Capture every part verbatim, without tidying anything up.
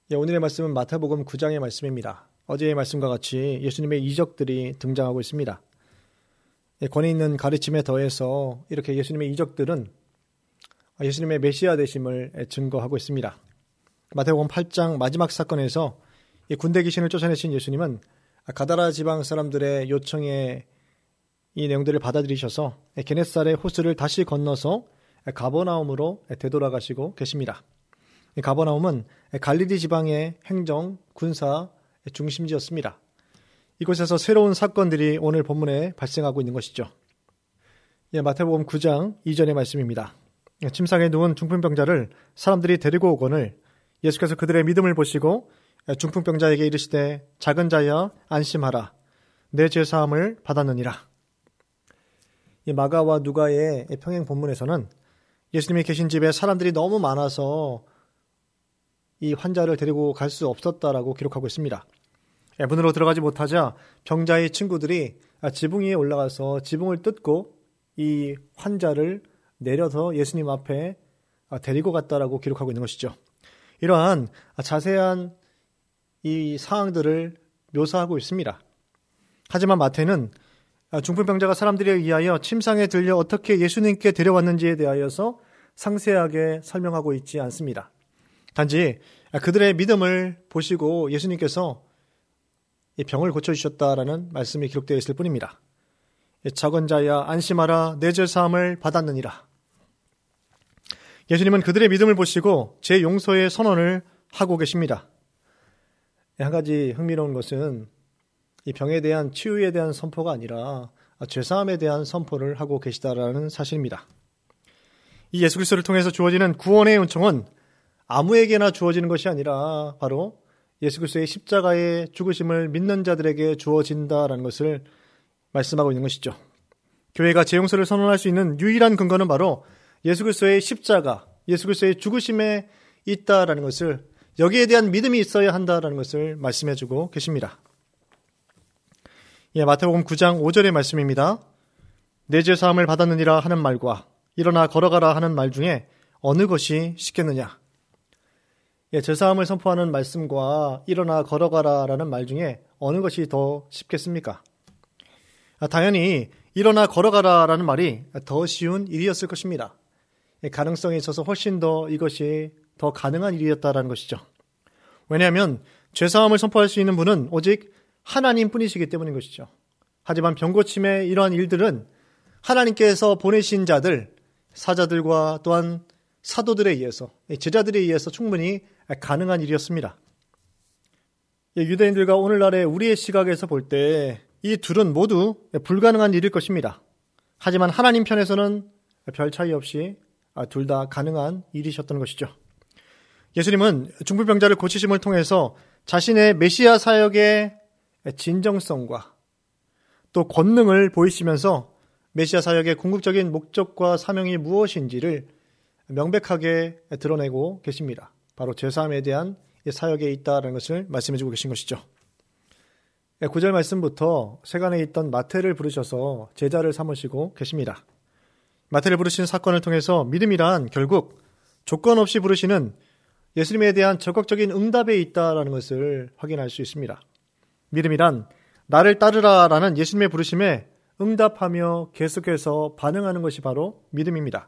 예, 오늘의 말씀은 마태복음 구 장의 말씀입니다. 어제의 말씀과 같이 예수님의 이적들이 등장하고 있습니다. 예, 권위 있는 가르침에 더해서 이렇게 예수님의 이적들은 예수님의 메시아 되심을 증거하고 있습니다. 마태복음 팔 장 마지막 사건에서 군대 귀신을 쫓아내신 예수님은 가다라 지방 사람들의 요청에 이 내용들을 받아들이셔서 게네사렛 호수를 다시 건너서 가버나움으로 되돌아가시고 계십니다. 가버나움은 갈릴리 지방의 행정, 군사 중심지였습니다. 이곳에서 새로운 사건들이 오늘 본문에 발생하고 있는 것이죠. 예, 마태복음 구 장 이 절의 말씀입니다. 침상에 누운 중풍병자를 사람들이 데리고 오거늘 예수께서 그들의 믿음을 보시고 중풍병자에게 이르시되 작은 자야 안심하라 내 죄사함을 받았느니라. 이 마가와 누가의 평행 본문에서는 예수님이 계신 집에 사람들이 너무 많아서 이 환자를 데리고 갈 수 없었다라고 기록하고 있습니다. 문으로 들어가지 못하자 병자의 친구들이 지붕 위에 올라가서 지붕을 뜯고 이 환자를 내려서 예수님 앞에 데리고 갔다라고 기록하고 있는 것이죠. 이러한 자세한 이 상황들을 묘사하고 있습니다. 하지만 마태는 중풍병자가 사람들에 의하여 침상에 들려 어떻게 예수님께 데려왔는지에 대하여서 상세하게 설명하고 있지 않습니다. 단지 그들의 믿음을 보시고 예수님께서 이 병을 고쳐주셨다라는 말씀이 기록되어 있을 뿐입니다. 작은 자야 안심하라 내 죄사함을 받았느니라. 예수님은 그들의 믿음을 보시고 제 용서의 선언을 하고 계십니다. 한 가지 흥미로운 것은 이 병에 대한 치유에 대한 선포가 아니라 죄사함에 대한 선포를 하고 계시다라는 사실입니다. 이 예수 그리스도를 통해서 주어지는 구원의 은총은 아무에게나 주어지는 것이 아니라 바로 예수 그리스도의 십자가의 죽으심을 믿는 자들에게 주어진다라는 것을 말씀하고 있는 것이죠. 교회가 재용서를 선언할 수 있는 유일한 근거는 바로 예수 그리스도의 십자가, 예수 그리스도의 죽으심에 있다라는 것을, 여기에 대한 믿음이 있어야 한다라는 것을 말씀해주고 계십니다. 예, 마태복음 구 장 오 절의 말씀입니다. 내 죄사함을 받았느니라 하는 말과 일어나 걸어가라 하는 말 중에 어느 것이 쉽겠느냐? 예, 죄사함을 선포하는 말씀과 일어나 걸어가라라는 말 중에 어느 것이 더 쉽겠습니까? 아, 당연히 일어나 걸어가라라는 말이 더 쉬운 일이었을 것입니다. 예, 가능성에 있어서 훨씬 더 이것이 더 가능한 일이었다라는 것이죠. 왜냐하면 죄사함을 선포할 수 있는 분은 오직 하나님 뿐이시기 때문인 것이죠. 하지만 병고침의 이러한 일들은 하나님께서 보내신 자들, 사자들과 또한 사도들에 의해서, 제자들에 의해서 충분히 가능한 일이었습니다. 유대인들과 오늘날의 우리의 시각에서 볼 때 이 둘은 모두 불가능한 일일 것입니다. 하지만 하나님 편에서는 별 차이 없이 둘 다 가능한 일이셨던 것이죠. 예수님은 중풍병자를 고치심을 통해서 자신의 메시아 사역의 진정성과 또 권능을 보이시면서 메시아 사역의 궁극적인 목적과 사명이 무엇인지를 명백하게 드러내고 계십니다. 바로 죄사함에 대한 사역에 있다는 것을 말씀해주고 계신 것이죠. 구 절 말씀부터 세간에 있던 마태를 부르셔서 제자를 삼으시고 계십니다. 마태를 부르신 사건을 통해서 믿음이란 결국 조건 없이 부르시는 예수님에 대한 적극적인 응답에 있다는 것을 확인할 수 있습니다. 믿음이란 나를 따르라라는 예수님의 부르심에 응답하며 계속해서 반응하는 것이 바로 믿음입니다.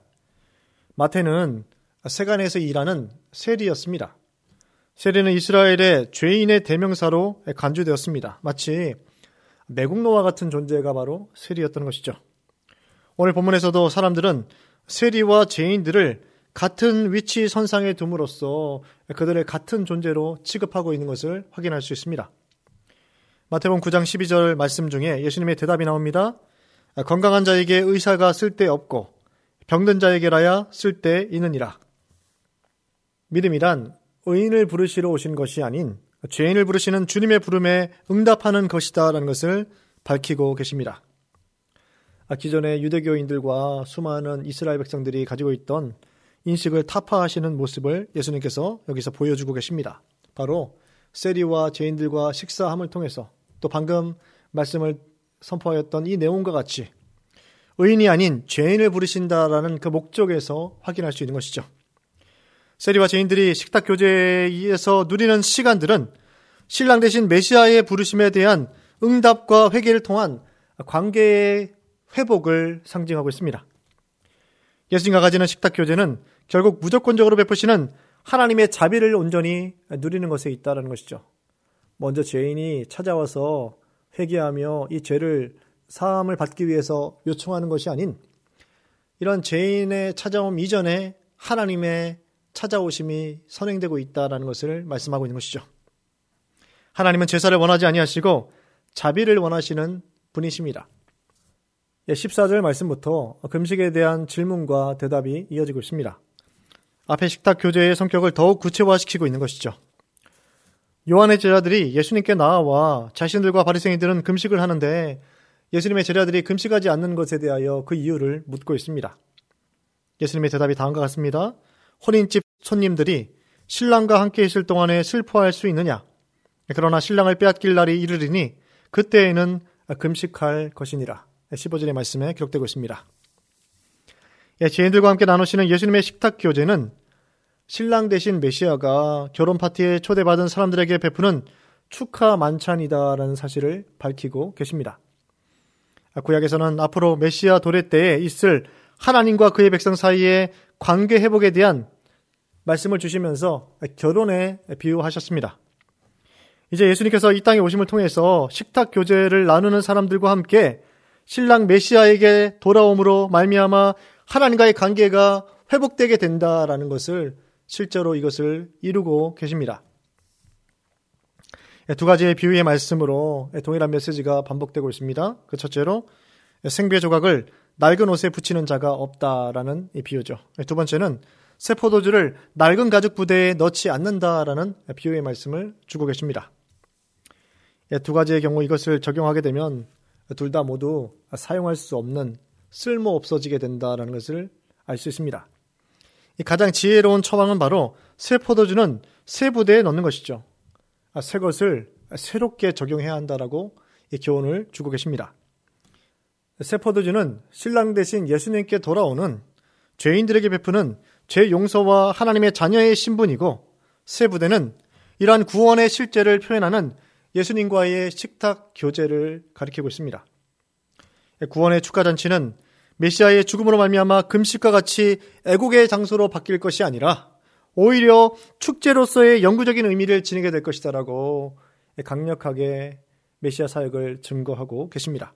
마태는 세간에서 일하는 세리였습니다. 세리는 이스라엘의 죄인의 대명사로 간주되었습니다. 마치 매국노와 같은 존재가 바로 세리였던 것이죠. 오늘 본문에서도 사람들은 세리와 죄인들을 같은 위치 선상에 둠으로써 그들을 같은 존재로 취급하고 있는 것을 확인할 수 있습니다. 마태복음 구 장 십이 절 말씀 중에 예수님의 대답이 나옵니다. 건강한 자에게 의사가 쓸데없고 병든 자에게라야 쓸데있느니라. 믿음이란 의인을 부르시러 오신 것이 아닌 죄인을 부르시는 주님의 부름에 응답하는 것이다라는 것을 밝히고 계십니다. 기존의 유대교인들과 수많은 이스라엘 백성들이 가지고 있던 인식을 타파하시는 모습을 예수님께서 여기서 보여주고 계십니다. 바로 세리와 죄인들과 식사함을 통해서 또 방금 말씀을 선포하였던 이 내용과 같이 의인이 아닌 죄인을 부르신다라는 그 목적에서 확인할 수 있는 것이죠. 세리와 죄인들이 식탁 교제에서 누리는 시간들은 신랑 대신 메시아의 부르심에 대한 응답과 회개를 통한 관계의 회복을 상징하고 있습니다. 예수님과 가지는 식탁 교제는 결국 무조건적으로 베푸시는 하나님의 자비를 온전히 누리는 것에 있다는 것이죠. 먼저 죄인이 찾아와서 회개하며 이 죄를 사함을 받기 위해서 요청하는 것이 아닌 이런 죄인의 찾아옴 이전에 하나님의 찾아오심이 선행되고 있다는 것을 말씀하고 있는 것이죠. 하나님은 제사를 원하지 아니하시고 자비를 원하시는 분이십니다. 십사 절 말씀부터 금식에 대한 질문과 대답이 이어지고 있습니다. 앞에 식탁 교제의 성격을 더욱 구체화시키고 있는 것이죠. 요한의 제자들이 예수님께 나아와 자신들과 바리새인들은 금식을 하는데 예수님의 제자들이 금식하지 않는 것에 대하여 그 이유를 묻고 있습니다. 예수님의 대답이 다음과 같습니다. 혼인집 손님들이 신랑과 함께 있을 동안에 슬퍼할 수 있느냐? 그러나 신랑을 빼앗길 날이 이르리니 그때에는 금식할 것이니라. 십오 절의 말씀에 기록되고 있습니다. 예, 죄인들과 함께 나누시는 예수님의 식탁 교제는 신랑 대신 메시아가 결혼 파티에 초대받은 사람들에게 베푸는 축하 만찬이다라는 사실을 밝히고 계십니다. 구약에서는 앞으로 메시아 도래 때에 있을 하나님과 그의 백성 사이의 관계 회복에 대한 말씀을 주시면서 결혼에 비유하셨습니다. 이제 예수님께서 이 땅에 오심을 통해서 식탁 교제를 나누는 사람들과 함께 신랑 메시아에게 돌아옴으로 말미암아 하나님과의 관계가 회복되게 된다라는 것을 실제로 이것을 이루고 계십니다. 두 가지의 비유의 말씀으로 동일한 메시지가 반복되고 있습니다. 그 첫째로 생배 조각을 낡은 옷에 붙이는 자가 없다라는 비유죠. 두 번째는 새 포도주를 낡은 가죽 부대에 넣지 않는다라는 비유의 말씀을 주고 계십니다. 두 가지의 경우 이것을 적용하게 되면 둘 다 모두 사용할 수 없는 쓸모 없어지게 된다라는 것을 알 수 있습니다. 가장 지혜로운 처방은 바로 새 포도주는 새 부대에 넣는 것이죠. 새 것을 새롭게 적용해야 한다라고 이 교훈을 주고 계십니다. 새 포도주는 신랑 대신 예수님께 돌아오는 죄인들에게 베푸는 죄 용서와 하나님의 자녀의 신분이고, 새 부대는 이러한 구원의 실제를 표현하는 예수님과의 식탁 교제를 가리키고 있습니다. 구원의 축하잔치는 메시아의 죽음으로 말미암아 금식과 같이 애국의 장소로 바뀔 것이 아니라 오히려 축제로서의 영구적인 의미를 지니게 될 것이다라고 강력하게 메시아 사역을 증거하고 계십니다.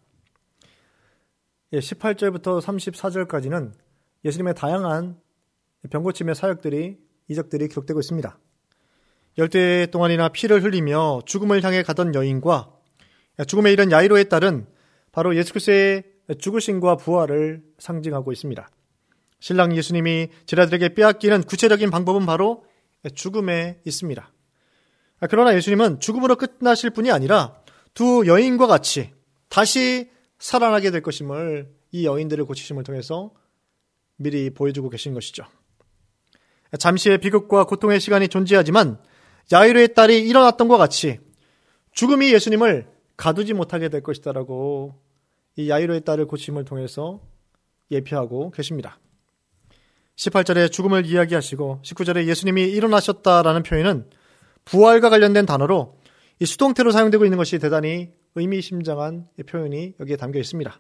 십팔 절부터 삼십사 절까지는 예수님의 다양한 병고침의 사역들이, 이적들이 기록되고 있습니다. 열대 동안이나 피를 흘리며 죽음을 향해 가던 여인과 죽음에 이른 야이로의 딸은 바로 예수 그리스도의 죽으심과 부활을 상징하고 있습니다. 신랑 예수님이 제자들에게 빼앗기는 구체적인 방법은 바로 죽음에 있습니다. 그러나 예수님은 죽음으로 끝나실 뿐이 아니라 두 여인과 같이 다시 살아나게 될 것임을 이 여인들을 고치심을 통해서 미리 보여주고 계신 것이죠. 잠시의 비극과 고통의 시간이 존재하지만 야이로의 딸이 일어났던 것 같이 죽음이 예수님을 가두지 못하게 될 것이다라고 이 야이로의 딸을 고침을 통해서 예표하고 계십니다. 십팔 절에 죽음을 이야기하시고 십구 절에 예수님이 일어나셨다라는 표현은 부활과 관련된 단어로 이 수동태로 사용되고 있는 것이 대단히 의미심장한 표현이 여기에 담겨 있습니다.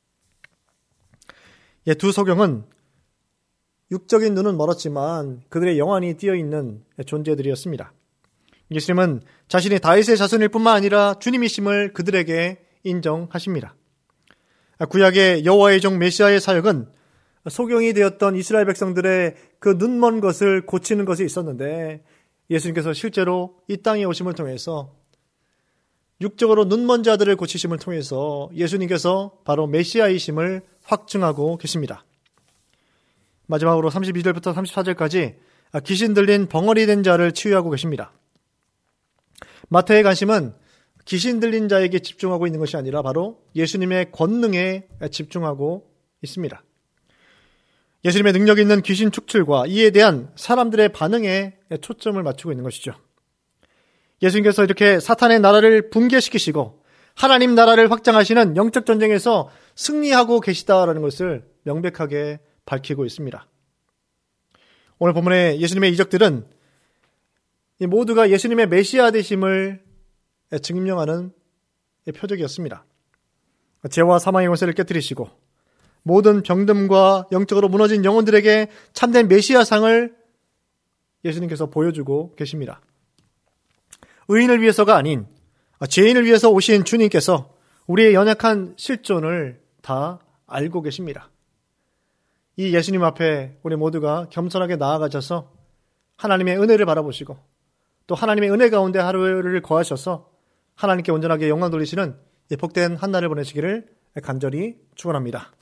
두 소경은 육적인 눈은 멀었지만 그들의 영안이 띄어있는 존재들이었습니다. 예수님은 자신이 다윗의 자손일 뿐만 아니라 주님이심을 그들에게 인정하십니다. 구약의 여호와의 종 메시아의 사역은 소경이 되었던 이스라엘 백성들의 그 눈먼 것을 고치는 것이 있었는데, 예수님께서 실제로 이 땅에 오심을 통해서 육적으로 눈먼 자들을 고치심을 통해서 예수님께서 바로 메시아이심을 확증하고 계십니다. 마지막으로 삼십이 절부터 삼십사 절까지 귀신 들린 벙어리 된 자를 치유하고 계십니다. 마태의 관심은 귀신 들린 자에게 집중하고 있는 것이 아니라 바로 예수님의 권능에 집중하고 있습니다. 예수님의 능력 있는 귀신 축출과 이에 대한 사람들의 반응에 초점을 맞추고 있는 것이죠. 예수님께서 이렇게 사탄의 나라를 붕괴시키시고 하나님 나라를 확장하시는 영적 전쟁에서 승리하고 계시다라는 것을 명백하게 밝히고 있습니다. 오늘 본문의 예수님의 이적들은 모두가 예수님의 메시아 되심을 증명하는 표적이었습니다. 죄와 사망의 권세를 깨뜨리시고 모든 병듦과 영적으로 무너진 영혼들에게 참된 메시아상을 예수님께서 보여주고 계십니다. 의인을 위해서가 아닌 죄인을 위해서 오신 주님께서 우리의 연약한 실존을 다 알고 계십니다. 이 예수님 앞에 우리 모두가 겸손하게 나아가셔서 하나님의 은혜를 바라보시고 또 하나님의 은혜 가운데 하루를 거하셔서 하나님께 온전하게 영광 돌리시는 이 복된 한 날을 보내시기를 간절히 축원합니다.